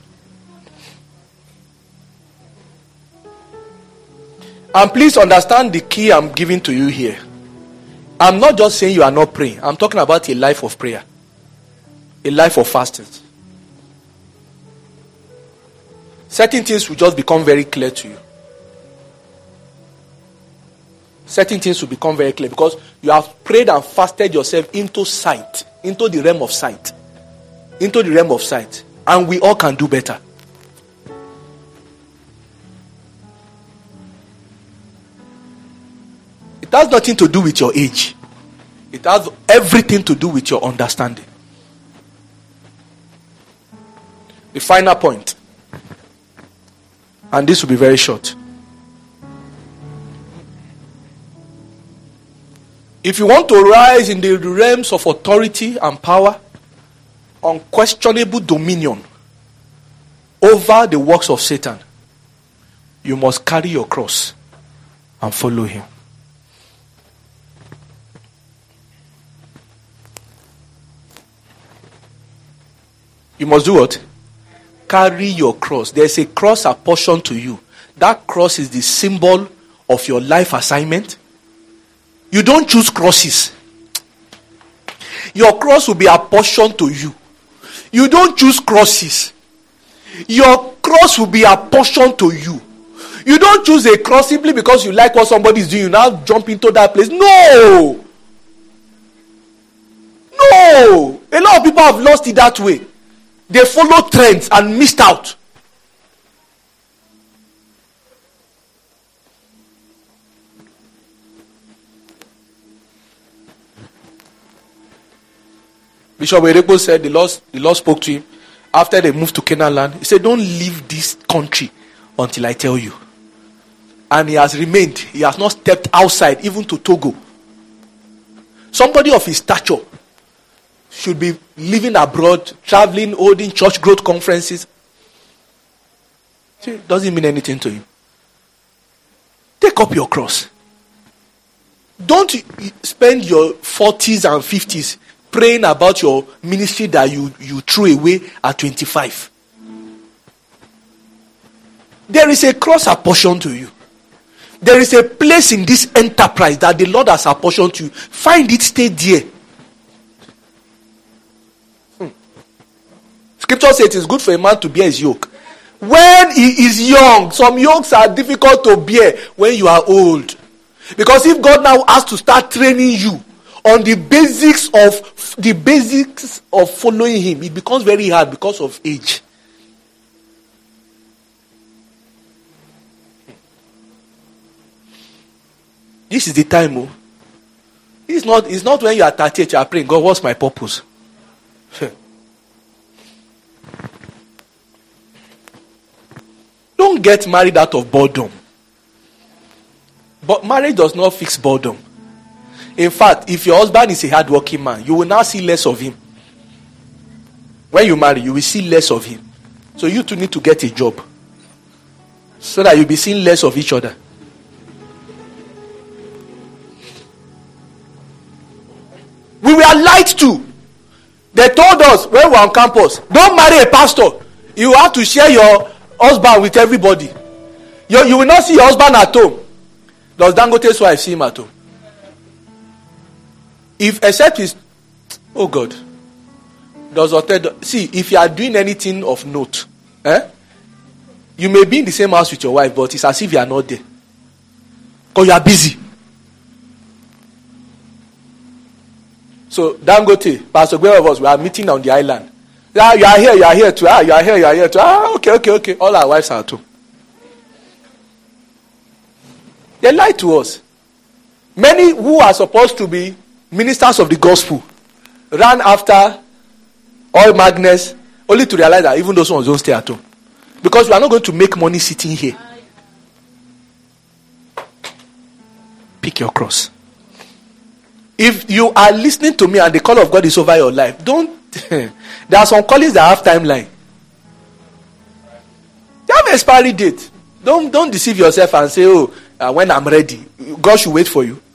And please understand the key I'm giving to you here. I'm not just saying you are not praying. I'm talking about a life of prayer. A life of fasting. Certain things will just become very clear to you. Certain things will become very clear because you have prayed and fasted yourself into sight. Into the realm of sight. Into the realm of sight. And we all can do better. It has nothing to do with your age. It has everything to do with your understanding. The final point, and this will be very short. If you want to rise in the realms of authority and power, unquestionable dominion over the works of Satan, you must carry your cross and follow him. You must do what? Carry your cross. There's a cross apportioned to you. That cross is the symbol of your life assignment. You don't choose crosses. Your cross will be apportioned to you. You don't choose crosses. Your cross will be apportioned to you. You don't choose a cross simply because you like what somebody is doing. You now jump into that place. No! No! A lot of people have lost it that way. They follow trends and missed out. Bishop Erebo said the Lord, the Lord spoke to him after they moved to Canaan land. He said, don't leave this country until I tell you. And he has remained. He has not stepped outside, even to Togo. Somebody of his stature should be living abroad, traveling, holding church growth conferences. See, it doesn't mean anything to him. Take up your cross. Don't spend your forties and fifties praying about your ministry that you, you threw away at twenty-five. There is a cross apportioned to you. There is a place in this enterprise that the Lord has apportioned to you. Find it, stay there. Hmm. Scripture says it is good for a man to bear his yoke when he is young. Some yokes are difficult to bear when you are old. Because if God now has to start training you on the basics of the basics of following him, it becomes very hard because of age. This is the time. Oh. It's not, it's not when you are thirty-eight, you are praying, God, what's my purpose? Don't get married out of boredom. But marriage does not fix boredom. In fact, if your husband is a hardworking man, you will now see less of him. When you marry, you will see less of him. So you two need to get a job so that you'll be seeing less of each other. We were lied to. They told us when we were on campus, don't marry a pastor. You have to share your husband with everybody. You, you will not see your husband at home. Does Dangote's wife see him at home? If except his, oh God, does Ote, see, if you are doing anything of note, eh, you may be in the same house with your wife, but it's as if you are not there. Because you are busy. So Dangote, Pastor Gwe of us, we are meeting on the island. Ah, you are here, you are here too. Ah, you are here, you are here too. Ah, okay, okay, okay. All our wives are at home. They lied to us. Many who are supposed to be ministers of the gospel ran after all madness, only to realize that even those ones don't stay at home. Because we are not going to make money sitting here. Pick your cross. If you are listening to me and the call of God is over your life, don't. There are some callings that have timeline. They have expiry date. Don't don't deceive yourself and say, oh, uh, when I'm ready, God should wait for you.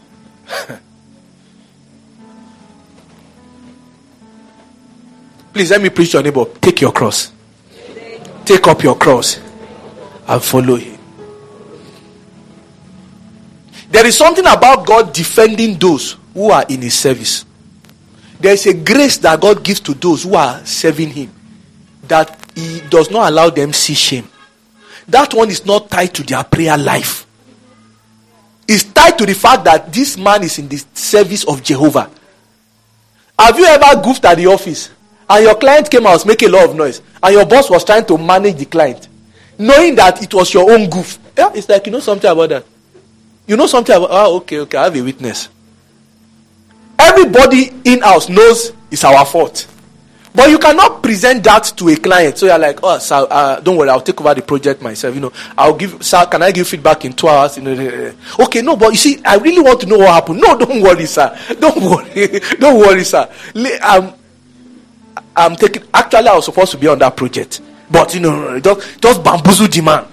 Please let me preach to your neighbor. Take your cross. Take up your cross and follow him. There is something about God defending those who are in his service. There is a grace that God gives to those who are serving him, that he does not allow them see shame. That one is not tied to their prayer life. It's tied to the fact that this man is in the service of Jehovah. Have you ever goofed at the office and your client came out making a lot of noise and your boss was trying to manage the client, knowing that it was your own goof? Yeah, it's like, you know something about that. You know something about, oh, okay, okay, I have a witness. Everybody in-house knows it's our fault. But you cannot present that to a client. So you're like, oh, sir, uh, don't worry, I'll take over the project myself. You know, I'll give, sir, can I give feedback in two hours? You know, okay, no, but you see, I really want to know what happened. No, don't worry, sir. Don't worry. Don't worry, sir. I'm, I'm taking, actually, I was supposed to be on that project. But, you know, just, just bamboozle the man.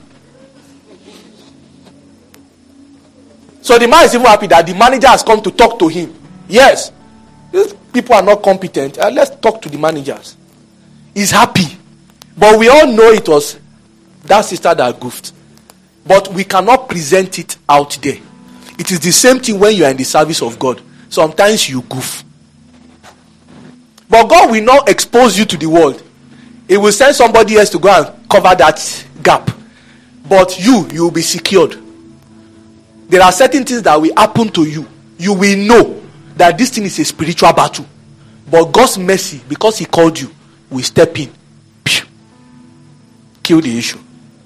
So the man is even happy that the manager has come to talk to him. Yes. These people are not competent. Uh, let's talk to the managers. He's happy. But we all know it was that sister that goofed. But we cannot present it out there. It is the same thing when you are in the service of God. Sometimes you goof. But God will not expose you to the world. He will send somebody else to go and cover that gap. But you, you will be secured. There are certain things that will happen to you. You will know that this thing is a spiritual battle. But God's mercy, because he called you, will step in. Kill the issue.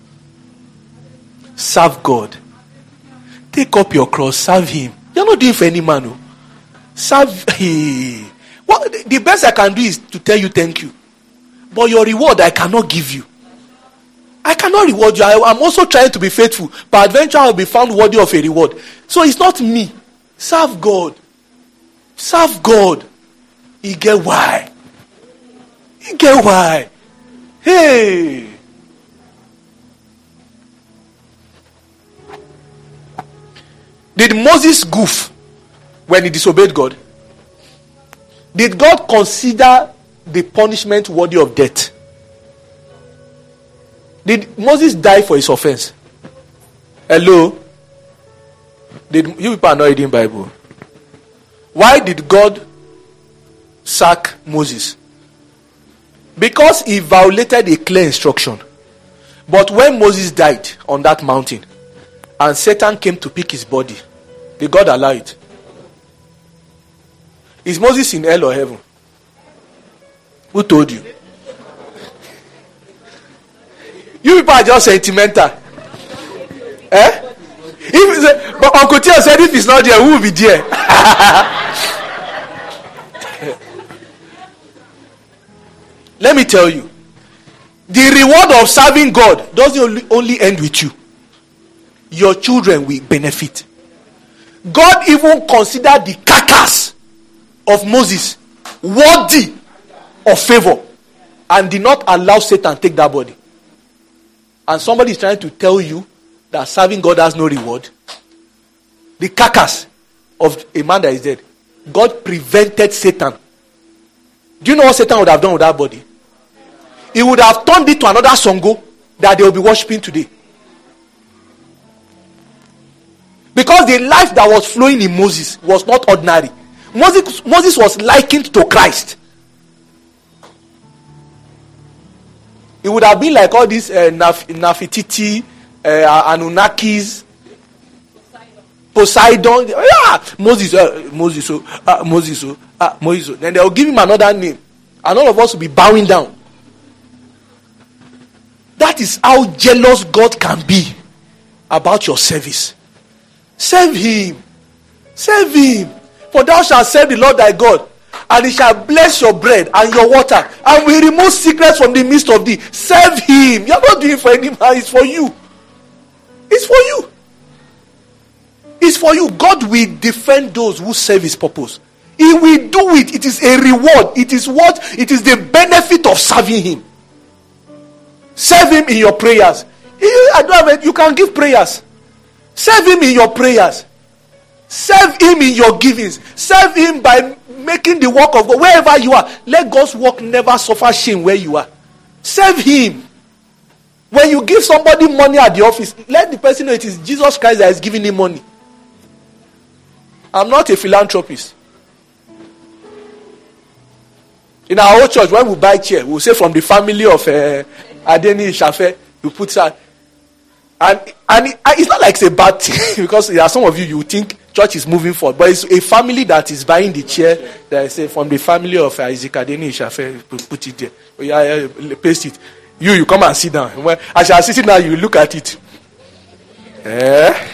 Serve God. Take up your cross. Serve him. You're not doing for any man. No. Serve him. Well, the best I can do is to tell you thank you. But your reward I cannot give you. I cannot reward you. I, I'm also trying to be faithful. But eventually I will be found worthy of a reward. So it's not me. Serve God. Serve God. You get why? You get why? Hey. Did Moses goof when he disobeyed God? Did God consider the punishment worthy of death? Did Moses die for his offense? Hello? Did you people are not reading Bible? Why did God sack Moses? Because he violated a clear instruction. But when Moses died on that mountain and Satan came to pick his body, did God allow it? Is Moses in hell or heaven? Who told you? You people are just sentimental. Eh? If, but Uncle Tio said if he's not there, who will be there? Let me tell you, the reward of serving God doesn't only, only end with you. Your children will benefit. God even considered the carcass of Moses worthy of favor and did not allow Satan to take that body. And somebody is trying to tell you that serving God has no reward. The carcass of a man that is dead, God prevented Satan. Do you know what Satan would have done with that body? He would have turned it to another Songo that they will be worshiping today. Because the life that was flowing in Moses was not ordinary. Moses, Moses was likened to Christ. It would have been like all these uh, Naf- Nafititi, uh, Anunnakis, Poseidon. Yeah, Moses, uh, Moses, uh, uh, Moses, uh, uh, Moses. Uh. Then they will give him another name, and all of us will be bowing down. That is how jealous God can be about your service. Serve him. Serve him. For thou shalt serve the Lord thy God, and he shall bless your bread and your water, and will remove sickness from the midst of thee. Serve him. You're not doing it for any man, it's for you. It's for you. It's for you. God will defend those who serve his purpose. He will do it. It is a reward. It is what? It is the benefit of serving him. Serve him in your prayers. I don't have it. You can give prayers. Serve him in your prayers. Serve him in your givings. Serve him by making the work of God wherever you are. Let God's work never suffer shame where you are. Serve him. When you give somebody money at the office, let the person know it is Jesus Christ that is giving him money. I'm not a philanthropist. In our old church, when we buy chair, we'll say from the family of uh, Adeni Shafe, we put that. And, and it, it's not like it's a bad thing because there are some of you, you think church is moving forward. But it's a family that is buying the chair that is uh, from the family of Isaac Adeni Shafe, put, put it there. Oh, yeah, yeah, paste it. You, you come and sit down. When, as you are sitting down, you look at it. Eh?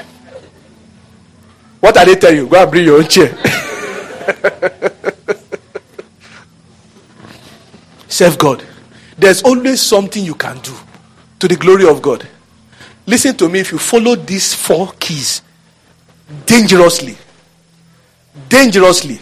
What are they telling you? Go and bring your own chair. serve God. There's always something you can do to the glory of God. Listen to me, if you follow these four keys dangerously, dangerously,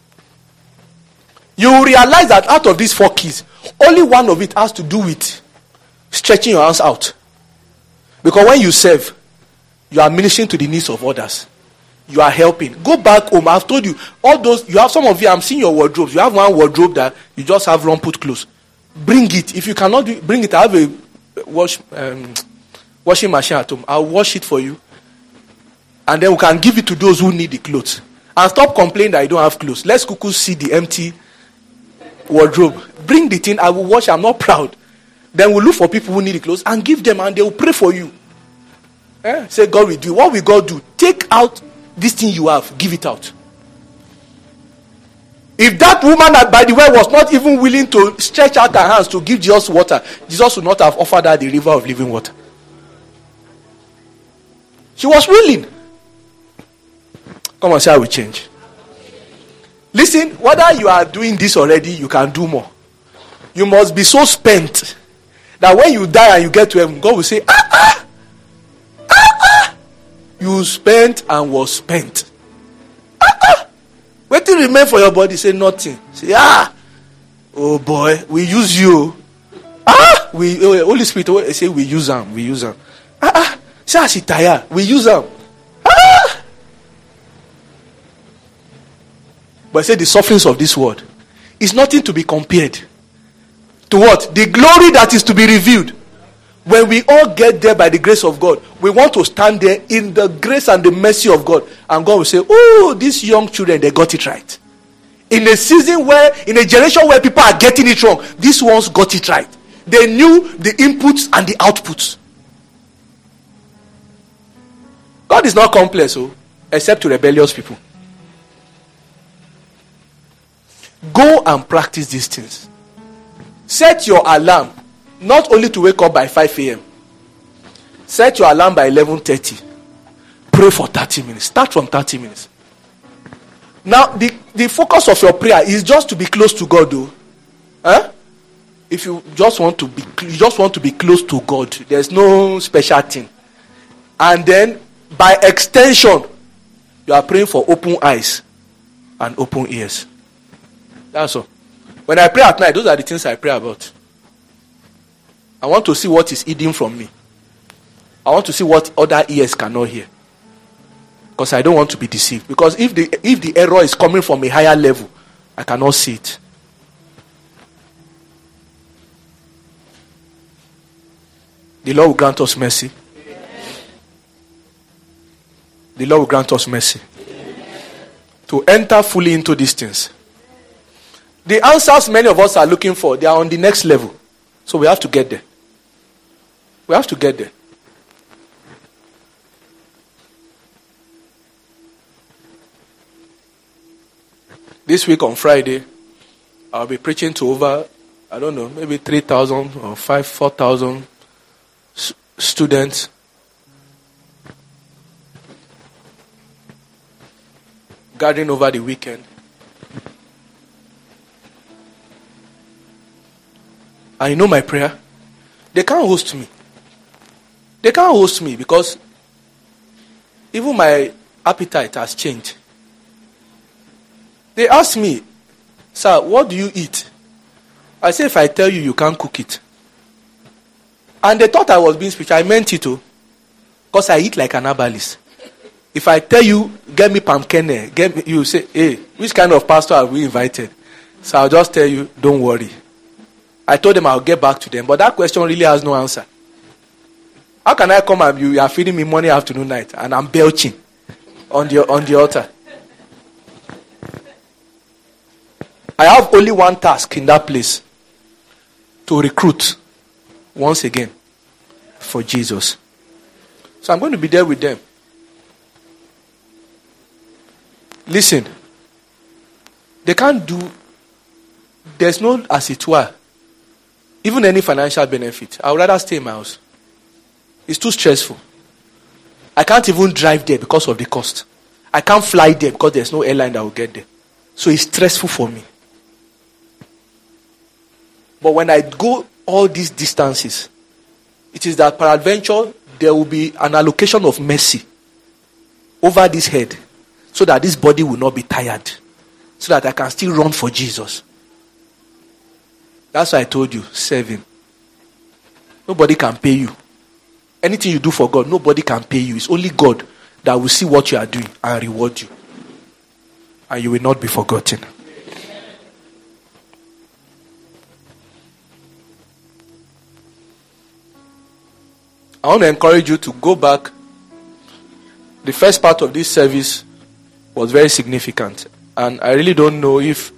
you will realize that out of these four keys, only one of it has to do with stretching your hands out. Because when you serve, you are ministering to the needs of others. You are helping. Go back home. I've told you, all those, you have some of you, I'm seeing your wardrobes. You have one wardrobe that you just have run put clothes. Bring it. If you cannot do, bring it. I have a wash, um, washing machine at home. I'll wash it for you. And then we can give it to those who need the clothes. And stop complaining that you don't have clothes. Let's cuckoo see the empty wardrobe. Bring the thing. I will wash. I'm not proud. Then we'll look for people who need the clothes and give them, and they will pray for you. Eh? Say, God will do. What will God do? Take out this thing you have. Give it out. If that woman, that, by the way, was not even willing to stretch out her hands to give Jesus water, Jesus would not have offered her the river of living water. She was willing. Come on, say I will change. Listen, whether you are doing this already, you can do more. You must be so spent that when you die and you get to heaven, God will say, ah, ah, ah, ah. You spent and was spent. Ah, ah. What do you remain for your body? Say nothing. Say, ah, oh boy, we use you. Ah, we, oh, Holy Spirit, say we use them, we use them. Ah, ah, say she tired, we use them. Ah. But say the sufferings of this world is nothing to be compared to what? The glory that is to be revealed. When we all get there by the grace of God, we want to stand there in the grace and the mercy of God. And God will say, oh, these young children, they got it right. In a season where, in a generation where people are getting it wrong, these ones got it right. They knew the inputs and the outputs. God is not complex, oh, except to rebellious people. Go and practice these things. Set your alarm not only to wake up by five a.m. Set your alarm by eleven thirty. Pray for thirty minutes. Start from thirty minutes. Now, the, the focus of your prayer is just to be close to God, though. Huh? If you just want to be, you just want to be close to God, there's no special thing. And then, by extension, you are praying for open eyes and open ears. That's all. When I pray at night, those are the things I pray about. I want to see what is hidden from me. I want to see what other ears cannot hear. Because I don't want to be deceived. Because if the if the error is coming from a higher level, I cannot see it. The Lord will grant us mercy. The Lord will grant us mercy. To enter fully into these things. The answers many of us are looking for, they are on the next level. So we have to get there. We have to get there. This week on Friday, I'll be preaching to over, I don't know, maybe three thousand or five, four thousand s- students. Gathering over the weekend. And you know my prayer? They can't host me. They can't host me because even my appetite has changed. They asked me, sir, what do you eat? I say, if I tell you, you can't cook it. And they thought I was being spiritual. I meant it too. Because I eat like an herbalist. If I tell you, get me pumpkin, get me, you say, hey, which kind of pastor have we invited? So I'll just tell you, don't worry. I told them I'll get back to them. But that question really has no answer. How can I come and you are feeding me morning, afternoon, night, and I'm belching on the, on the altar? I have only one task in that place. To recruit once again for Jesus. So I'm going to be there with them. Listen. They can't do, there's no, as it were, even any financial benefit. I would rather stay in my house. It's too stressful. I can't even drive there because of the cost. I can't fly there because there's no airline that will get there. So it's stressful for me. But when I go all these distances, it is that peradventure there will be an allocation of mercy over this head, so that this body will not be tired, so that I can still run for Jesus. That's why I told you, serve him. Nobody can pay you. Anything you do for God, nobody can pay you. It's only God that will see what you are doing and reward you. And you will not be forgotten. I want to encourage you to go back. The first part of this service was very significant. And I really don't know if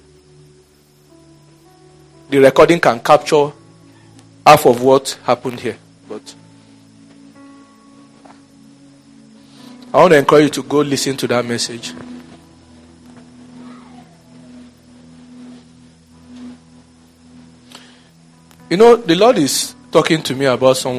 the recording can capture half of what happened here. But I want to encourage you to go listen to that message. You know, the Lord is talking to me about someone.